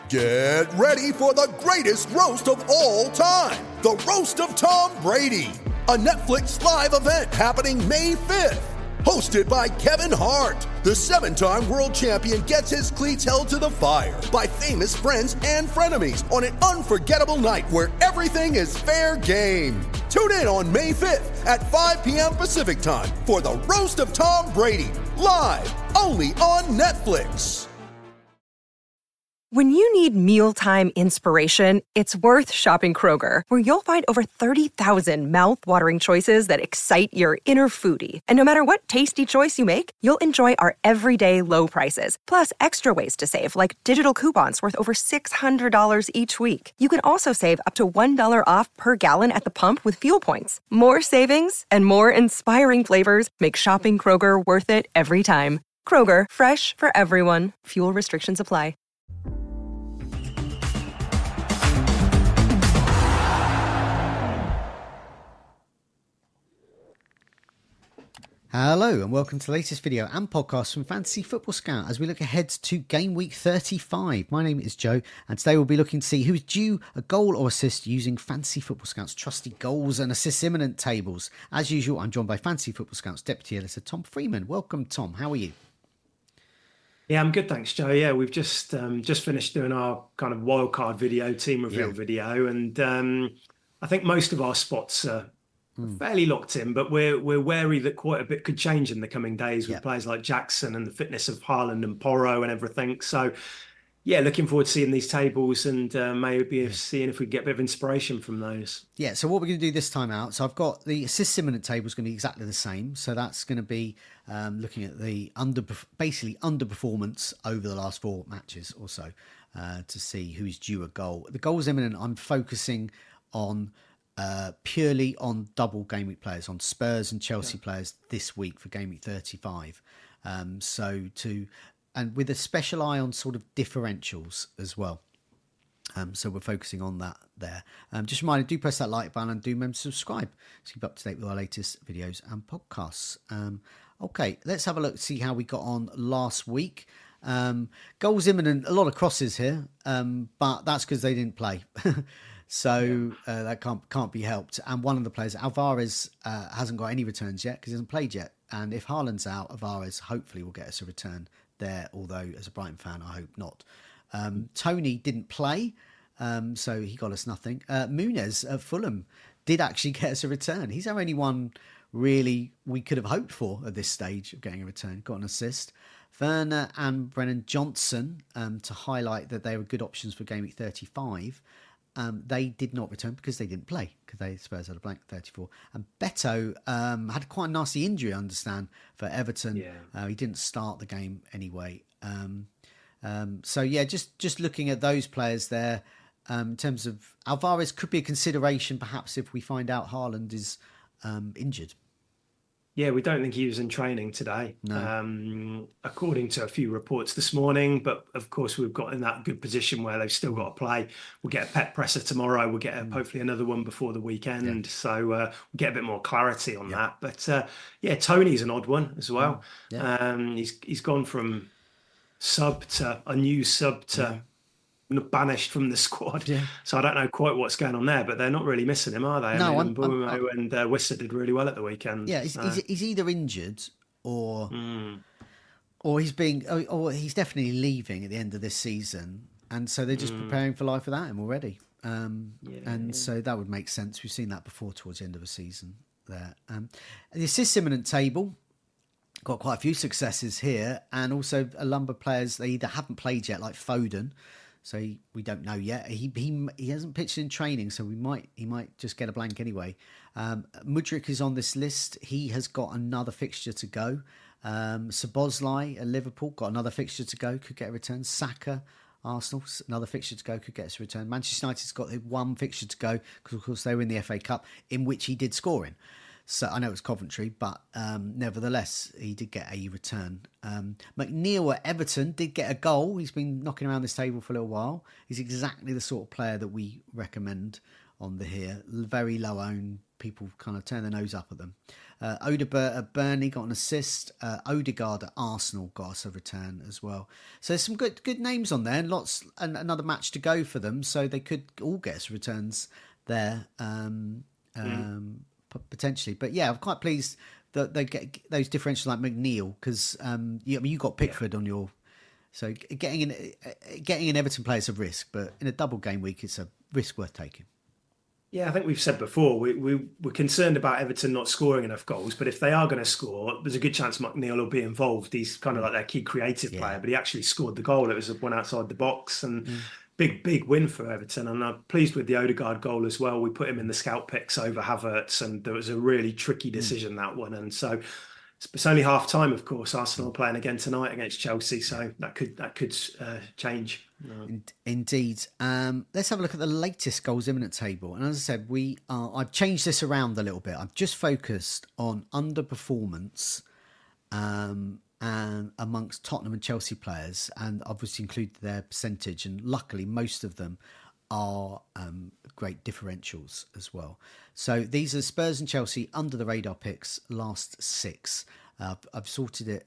Get ready for the greatest roast of all time, the Roast of Tom Brady, a Netflix live event happening May 5th. Hosted by Kevin Hart, the 7-time world champion gets his cleats held to the fire by famous friends and frenemies on an unforgettable night where everything is fair game. Tune in on May 5th at 5 p.m. Pacific time for the Roast of Tom Brady, live only on Netflix. When you need mealtime inspiration, it's worth shopping Kroger, where you'll find over 30,000 mouth-watering choices that excite your inner foodie. And no matter what tasty choice you make, you'll enjoy our everyday low prices, plus extra ways to save, like digital coupons worth over $600 each week. You can also save up to $1 off per gallon at the pump with fuel points. More savings and more inspiring flavors make shopping Kroger worth it every time. Kroger, fresh for everyone. Fuel restrictions apply. Hello and welcome to the latest video and podcast from Fantasy Football Scout as we look ahead to game week 35. My name is Joe and today we'll be looking to see who's due a goal or assist using Fantasy Football Scout's trusty goals and assists imminent tables. As usual, I'm joined by Fantasy Football Scout's deputy editor Tom Freeman. Welcome, Tom. How are you? Yeah, I'm good, thanks, Joe. Yeah, we've just finished doing our kind of wildcard video, team reveal video, and I think most of our spots are fairly locked in, but we're wary that quite a bit could change in the coming days with players like Jackson and the fitness of Haaland and Porro and everything. So, yeah, looking forward to seeing these tables and maybe seeing if we can get a bit of inspiration from those. Yeah, so what we're going to do this time out, so I've got the assist imminent table is going to be exactly the same. So that's going to be looking at the underperformance over the last 4 matches or so to see who's due a goal. The goals imminent, I'm focusing on purely on double game week players, on Spurs and Chelsea players this week for game week 35. And with a special eye on sort of differentials as well. So we're focusing on that there. Just a reminder, do press that like button and do remember to subscribe to keep up to date with our latest videos and podcasts. Okay, let's have a look, see how we got on last week. Goals imminent, a lot of crosses here, but that's because they didn't play. So that can't be helped. And one of the players, Alvarez, hasn't got any returns yet because he hasn't played yet. And if Haaland's out, Alvarez hopefully will get us a return there, although as a Brighton fan, I hope not. Tony didn't play, so he got us nothing. Muniz at Fulham did actually get us a return. He's our only one really we could have hoped for at this stage of getting a return. Got an assist. Werner and Brennan Johnson, to highlight that they were good options for game week 35. They did not return because they didn't play, because Spurs had a blank 34. And Beto had quite a nasty injury, I understand, for Everton. He didn't start the game anyway. Just looking at those players there, in terms of Alvarez could be a consideration perhaps if we find out Haaland is injured. Yeah, we don't think he was in training today, according to a few reports this morning. But of course, we've got in that good position where they've still got to play. We'll get a pet presser tomorrow. We'll get hopefully another one before the weekend. So we'll get a bit more clarity on that. But Tony's an odd one as well. He's gone from sub to unused sub to banished from the squad. So I don't know quite what's going on there, but they're not really missing him, are they? No, Mbeumo and Wissa did really well at the weekend. Yeah, he's either injured or he's definitely leaving at the end of this season, and so they're just preparing for life without him already. So that would make sense. We've seen that before towards the end of a season there. The assist imminent table got quite a few successes here, and also a number of players they either haven't played yet, like Foden. So we don't know yet. He hasn't pitched in training, so he might just get a blank anyway. Mudryk is on this list. He has got another fixture to go. Szoboszlai at Liverpool got another fixture to go, could get a return. Saka, Arsenal, another fixture to go, could get us a return. Manchester United's got one fixture to go because, of course, they were in the FA Cup, in which he did score in. So I know it's Coventry, but nevertheless, he did get a return. McNeil at Everton did get a goal. He's been knocking around this table for a little while. He's exactly the sort of player that we recommend on the here. Very low owned. People kind of turn their nose up at them. Odegaard at Burnley got an assist. Odegaard at Arsenal got us a return as well. So there's some good names on there, and another match to go for them. So they could all get us returns there potentially. But yeah, I'm quite pleased that they get those differentials like McNeil, because you got Pickford on your. So getting an Everton player is a risk, but in a double game week, it's a risk worth taking. Yeah, I think we've said before, we're concerned about Everton not scoring enough goals, but if they are going to score, there's a good chance McNeil will be involved. He's kind of like their key creative player, but he actually scored the goal. It was one outside the box, and big win for Everton. And I'm pleased with the Odegaard goal as well. We put him in the scout picks over Havertz, and there was a really tricky decision, that one. And so it's only half time, of course. Arsenal are playing again tonight against Chelsea, so that could change. Indeed. Let's have a look at the latest goals imminent table. And as I said, I've changed this around a little bit. I've just focused on underperformance and amongst Tottenham and Chelsea players, and obviously included their percentage. And luckily, most of them are great differentials as well. So these are Spurs and Chelsea under the radar picks, last 6. I've sorted it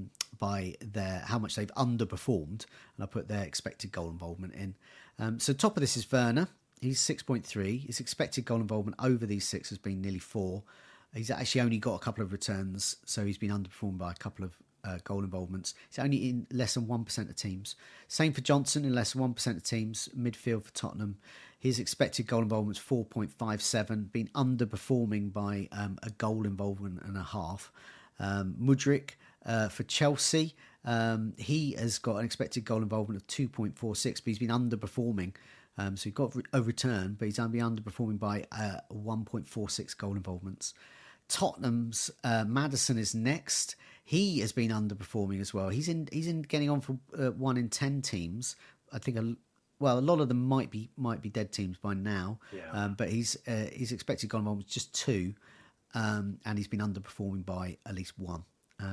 by how much they've underperformed, and I put their expected goal involvement in. So top of this is Werner. He's 6.3. His expected goal involvement over these 6 has been nearly 4. He's actually only got a couple of returns, so he's been underperformed by a couple of goal involvements. It's only in less than 1% of teams. Same for Johnson, in less than 1% of teams. Midfield for Tottenham, his expected goal involvement is 4.57, been underperforming by a goal involvement and a half. Mudryk for Chelsea, he has got an expected goal involvement of 2.46, but he's been underperforming. So he got a return, but he's only been underperforming by 1.46 goal involvements. Tottenham's Maddison is next. He has been underperforming as well. He's in getting on for 1 in 10 teams. I think a lot of them might be dead teams by now. Yeah. But his expected goal involvement is just 2, and he's been underperforming by at least 1.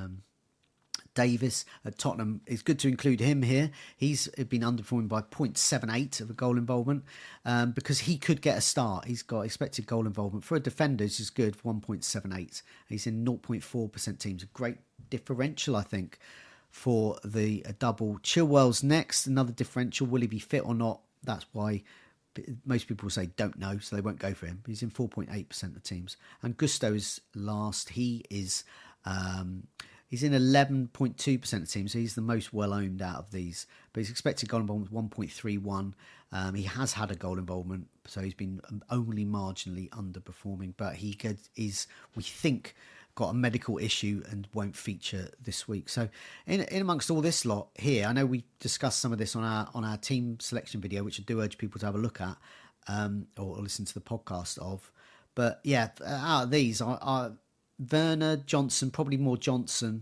Davis at Tottenham, it's good to include him here. He's been underperforming by 0.78 of a goal involvement because he could get a start. He's got expected goal involvement for a defender, which is good, 1.78. He's in 0.4% teams. A great differential, I think, for the double. Chilwell's next, another differential. Will he be fit or not? That's why most people say don't know, so they won't go for him. He's in 4.8% of teams. And Gusto is last. He is... he's in 11.2% of teams, so he's the most well-owned out of these. But his expected goal involvement is 1.31. He has had a goal involvement, so he's been only marginally underperforming. But he is, we think, got a medical issue and won't feature this week. So in amongst all this lot here, I know we discussed some of this on our team selection video, which I do urge people to have a look at or listen to the podcast of. But yeah, out of these, are Werner, Johnson, probably more Johnson.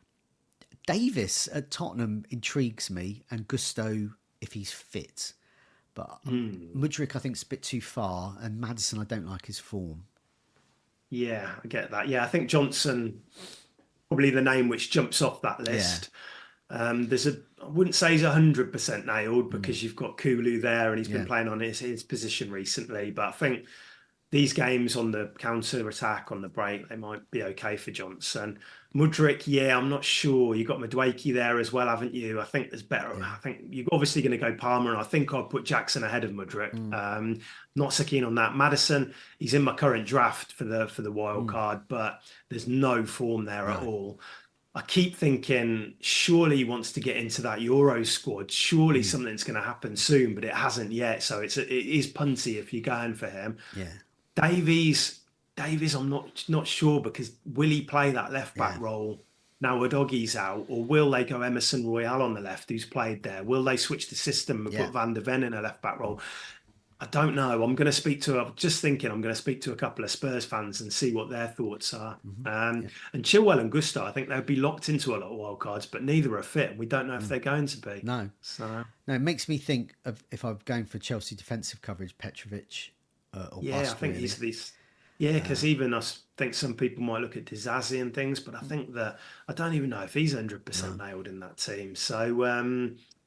Davis at Tottenham intrigues me, and Gusto if he's fit. But Mudryk, I think, is a bit too far, and Maddison, I don't like his form. Yeah, I get that. Yeah, I think Johnson, probably the name which jumps off that list. Yeah. I wouldn't say he's 100% nailed because you've got Kulu there and he's been playing on his position recently. But I think these games on the counter attack, on the break, they might be okay for Johnson. Mudryk, I'm not sure. You've got Madueke there as well, haven't you? I think there's better. Yeah. I think you're obviously going to go Palmer, and I think I'll put Jackson ahead of Mudryk. Not so keen on that. Maddison, he's in my current draft for the wild card, but there's no form there at all. I keep thinking, surely he wants to get into that Euro squad. Surely something's going to happen soon, but it hasn't yet. So it is punty if you're going for him. Yeah. Davies, I'm not sure, because will he play that left back role now Udogie's out, or will they go Emerson Royale on the left, who's played there? Will they switch the system and put Van de Ven in a left back role? I don't know. I'm going to speak to a couple of Spurs fans and see what their thoughts are. And Chilwell and Gusto, I think they'll be locked into a lot of wild cards, but neither are fit, and we don't know if they're going to be. No, it makes me think of, if I'm going for Chelsea defensive coverage, Petrovic. I think really. He's these. Yeah, because even I think some people might look at Dizazi and things, but I think that I don't even know if he's 100% nailed in that team. So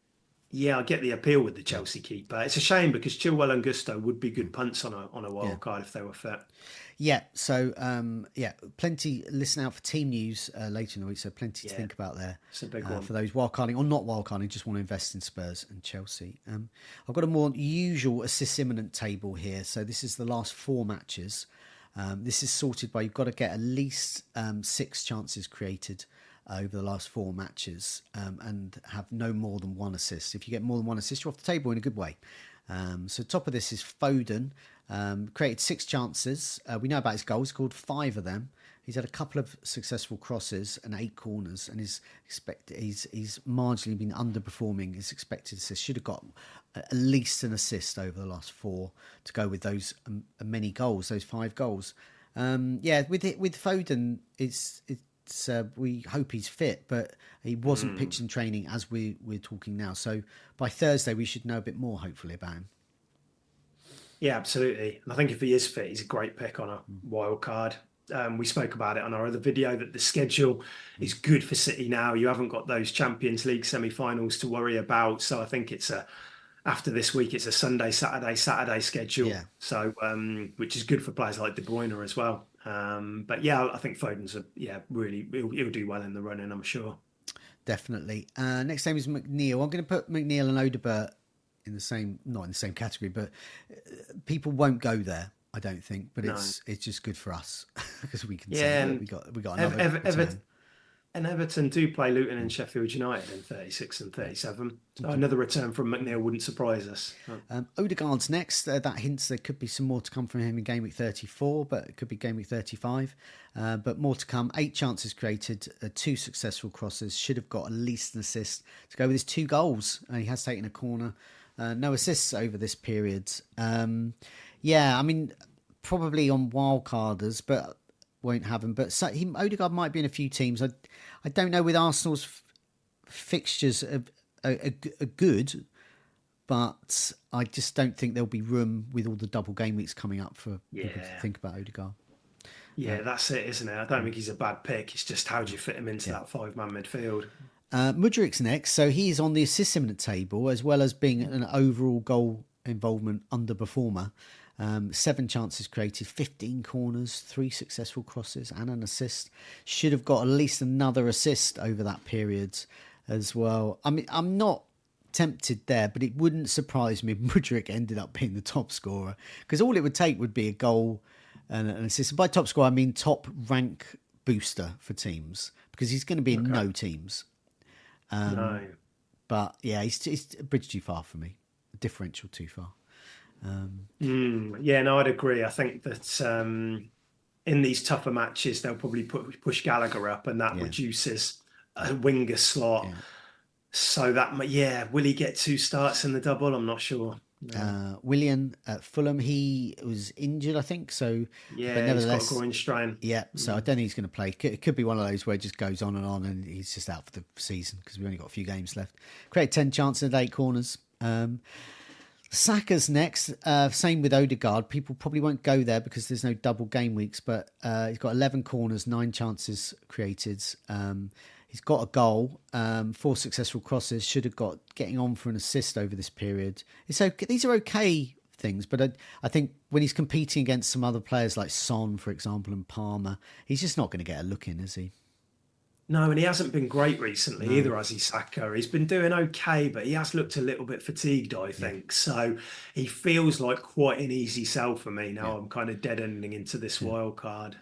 Yeah, I get the appeal with the Chelsea keeper. It's a shame because Chilwell and Gusto would be good punts on a wild card if they were fit. Yeah, so plenty. Listen out for team news later in the week. So plenty to think about there. It's a big one for those wildcarding or not wildcarding. Just want to invest in Spurs and Chelsea. I've got a more usual assists imminent table here. So this is the last 4 matches. This is sorted by you've got to get at least 6 chances created over the last 4 matches and have no more than 1 assist. If you get more than 1 assist, you're off the table in a good way. So top of this is Foden. Created 6 chances. We know about his goals, scored 5 of them. He's had a couple of successful crosses and 8 corners, and he's marginally been underperforming his expected assist. Should have got at least an assist over the last 4 to go with those many goals, those 5 goals. With Foden, it's we hope he's fit, but he wasn't pitched in training as we're talking now. So by Thursday, we should know a bit more, hopefully, about him. Yeah, absolutely. And I think if he is fit, he's a great pick on a wild card. We spoke about it on our other video that the schedule is good for City now. You haven't got those Champions League semi-finals to worry about. So I think after this week, it's a Sunday, Saturday schedule. Yeah. So, which is good for players like De Bruyne as well. But yeah, I think Foden's really, he'll do well in the running, I'm sure. Definitely. Next name is McNeil. I'm going to put McNeil and Odegaard in the same, not in the same category, but people won't go there, I don't think. But it's just good for us because we can say we got another. Everton do play Luton and Sheffield United in 36 and 37. So another return from McNeil wouldn't surprise us. Odegaard's next. That hints there could be some more to come from him in game week 34, but it could be game week 35. But more to come. 8 chances created, 2 successful crosses. Should have got at least an assist to go with his 2 goals. He has taken a corner. No assists over this period. I mean, probably on wildcarders, but won't have him. But Odegaard might be in a few teams. I don't know with Arsenal's fixtures are good, but I just don't think there'll be room with all the double game weeks coming up for people to think about Odegaard. Yeah, that's it, isn't it? I don't think he's a bad pick. It's just how do you fit him into that 5-man midfield? Mudryk's next. So he's on the assist imminent table as well as being an overall goal involvement underperformer. 7 chances created, 15 corners, 3 successful crosses and an assist. Should have got at least another assist over that period as well. I mean, I'm not tempted there, but it wouldn't surprise me if Mudryk ended up being the top scorer because all it would take would be a goal and an assist. And by top scorer, I mean top rank booster for teams because he's going to be in no teams. No. But yeah, it's a bridge too far for me, a differential too far. I'd agree. I think that in these tougher matches, they'll probably push Gallagher up, and that reduces a winger slot. Yeah. So that, will he get 2 starts in the double? I'm not sure. Willian at Fulham, he was injured, I think. So, but nevertheless, he's got a groin strain. Yeah, so I don't think he's going to play. It could be one of those where it just goes on, and he's just out for the season because we've only got a few games left. Create 10 chances and 8 corners. Saka's next. Same with Odegaard. People probably won't go there because there's no double game weeks, but he's got 11 corners, 9 chances created. He's got a goal, 4 successful crosses. Should have got getting on for an assist over this period. It's okay. These are okay things, but I think when he's competing against some other players like Son, for example, and Palmer, he's just not going to get a look in, is he? No, and he hasn't been great recently either, has he, Saka? He's been doing okay, but he has looked a little bit fatigued, I think. Yeah. So he feels like quite an easy sell for me. Now I'm kind of dead-ending into this wild card.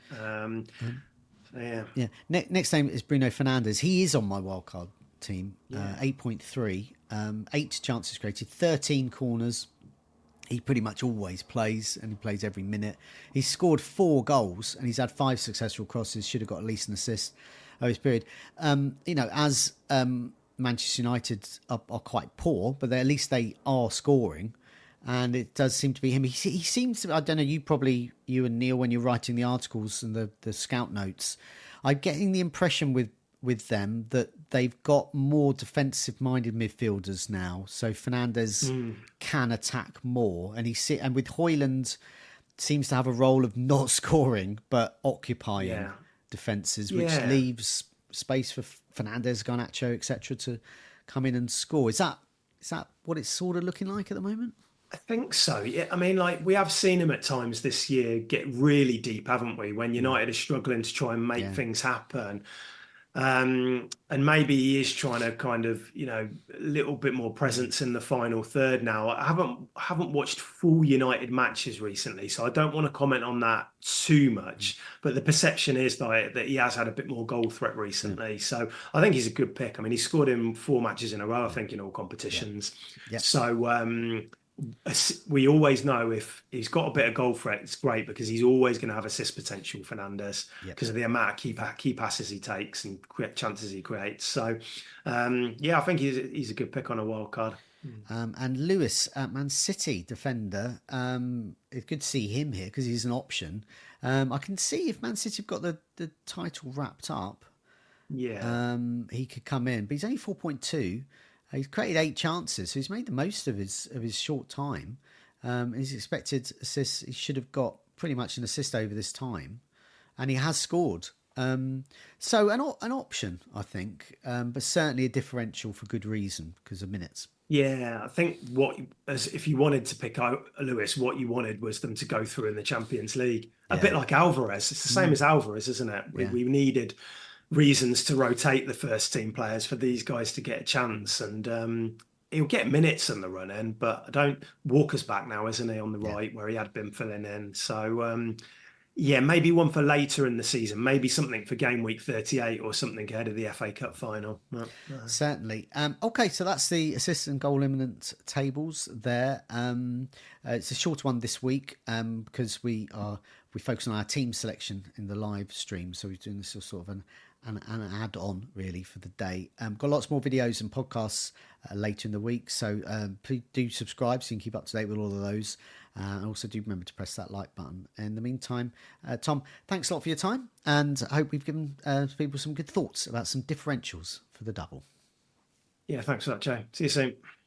Next name is Bruno Fernandes. He is on my wild card team. 8.3. 8 chances created, 13 corners. He pretty much always plays, and he plays every minute. He's scored 4 goals, and he's had 5 successful crosses. Should have got at least an assist over this period. As Manchester United are quite poor, but at least they are scoring. And it does seem to be him. He seems to, I don't know, you and Neil, when you're writing the articles and the scout notes, I'm getting the impression with them that they've got more defensive-minded midfielders now. So Fernandes can attack more. And and with Højlund, seems to have a role of not scoring, but occupying defences, which leaves space for Fernandes, Garnacho, etc. to come in and score. Is that Is that what it's sort of looking like at the moment? I think so. Yeah, I mean, like we have seen him at times this year get really deep, haven't we? When United are struggling to try and make things happen. And maybe he is trying to kind of, a little bit more presence in the final third now. I haven't watched full United matches recently, so I don't want to comment on that too much. But the perception is that he has had a bit more goal threat recently. So I think he's a good pick. I mean, he scored in 4 matches in a row, I think, in all competitions. Yeah. So we always know if he's got a bit of goal threat, it's great because he's always going to have assist potential, Fernandes, because of the amount of key passes he takes and chances he creates. So, I think he's a good pick on a wild card. And Lewis, Man City defender, it's good to see him here because he's an option. I can see if Man City have got the title wrapped up, he could come in, but he's only 4.2. He's created 8 chances, so he's made the most of his short time. His expected assists, he should have got pretty much an assist over this time, and he has scored. So an option, I think, but certainly a differential for good reason because of minutes. Yeah, I think if you wanted to pick out Lewis, what you wanted was them to go through in the Champions League. A bit like Alvarez. It's the same as Alvarez, isn't it? We needed reasons to rotate the first team players for these guys to get a chance, and he'll get minutes in the run in, but Walker's back now, isn't he, on the right where he had been filling in. So maybe one for later in the season, maybe something for game week 38 or something ahead of the FA Cup final. Certainly. Okay, so that's the assist and goal imminent tables there. It's a short one this week because we focus on our team selection in the live stream, so we're doing this as sort of an add-on really for the day. Got lots more videos and podcasts later in the week, so please do subscribe so you can keep up to date with all of those, and also do remember to press that like button. In the meantime, Tom, thanks a lot for your time, and I hope we've given people some good thoughts about some differentials for the double. Yeah, thanks for that, Joe. See you soon.